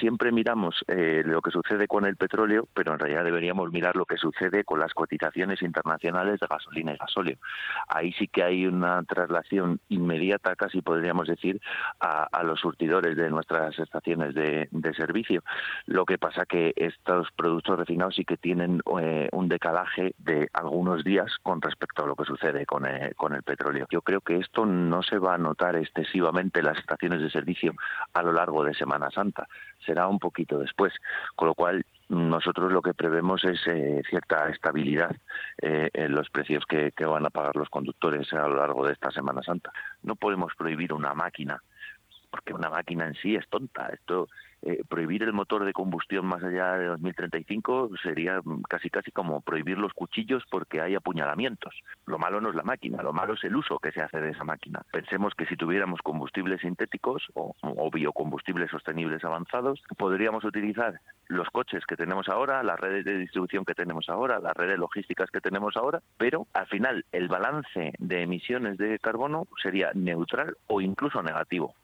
siempre miramos lo que sucede con el petróleo, pero en realidad deberíamos mirar lo que sucede con las cotizaciones internacionales de gasolina y gasóleo. Ahí sí que hay una traslación inmediata, casi podríamos decir, a los surtidores de nuestras estaciones de servicio. Lo que pasa que estos productos refinados sí que tienen un decalaje de algunos días con respecto a lo que sucede con el petróleo. Yo creo que esto no se va a notar excesivamente en las estaciones de servicio a lo largo de Semana Santa. Será un poquito después, con lo cual nosotros lo que prevemos es cierta estabilidad en los precios que van a pagar los conductores a lo largo de esta Semana Santa. No podemos prohibir una máquina, porque una máquina en sí es tonta. Prohibir el motor de combustión más allá de 2035 sería casi como prohibir los cuchillos porque hay apuñalamientos. Lo malo no es la máquina, lo malo es el uso que se hace de esa máquina. Pensemos que si tuviéramos combustibles sintéticos o biocombustibles sostenibles avanzados, podríamos utilizar los coches que tenemos ahora, las redes de distribución que tenemos ahora, las redes logísticas que tenemos ahora, pero al final el balance de emisiones de carbono sería neutral o incluso negativo.